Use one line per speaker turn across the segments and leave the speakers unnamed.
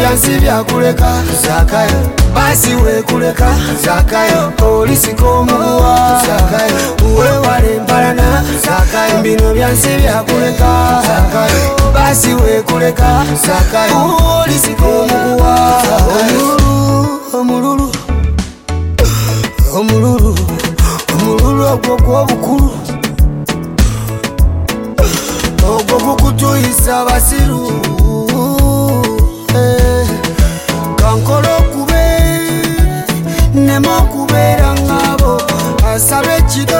byansi byakuleka Zakayo basi wekuleka Zakayo polisi komuwa Zakayo uwewale empalana Zakayo bino byansi byakuleka Zakayo basi wekuleka Zakayo polisi komuwa Omululu omululu omululu ogwo gw'obukulu ogwo gukutuyisa basiru kankolo okube nemo okubeera ng'abo asaba ekido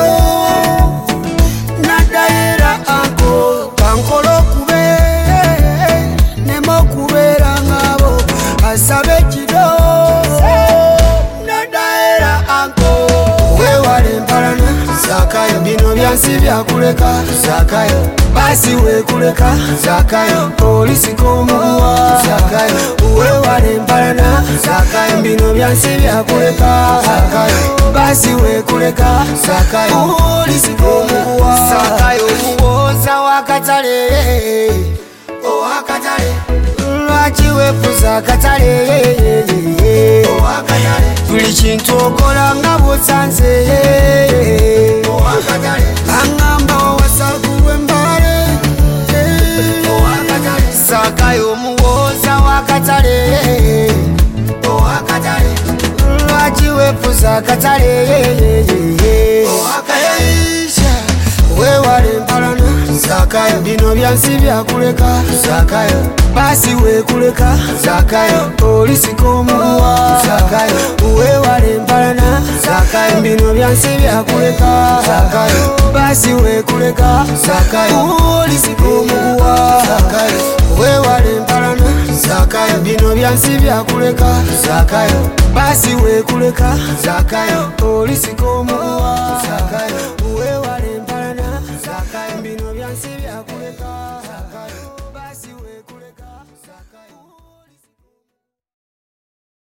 naddayera anko kankolo okube nemo okubeera ng'abo asaba ekido naddayera anko wewale empalana Zakayo bino byansi byakuleka Zakayo basi wekuleka Zakayo polisi komuwa Zakayo uwewale empalana Zakayo bino byansi byakuleka Zakayo basi wekuleka Zakayo polisi komuwa Zakayo muwoza wakatale owakatale lwaki wefuza akatale owakatale buli kintu okola nga bw'osanze owakatale angamba wawasakulwa embale owakatale Zakayo muwoza wakatale owakatale lwaki wefuza akatale owakatale wewale empalana Zakayo bino byansi byakuleka Zakayo basi wekuleka Zakayo polisi komuwa Zakayo wewale empalana Zakayo bino byansi byakuleka Zakayo basi wekuleka Zakayo polisi komuwa Zakayo wewale empalana Zakayo bino byansi byakuleka Zakayo basi wekuleka Zakayo polisi komuwa Zakayo wewale empalana Zakayo bino byansi byakuleka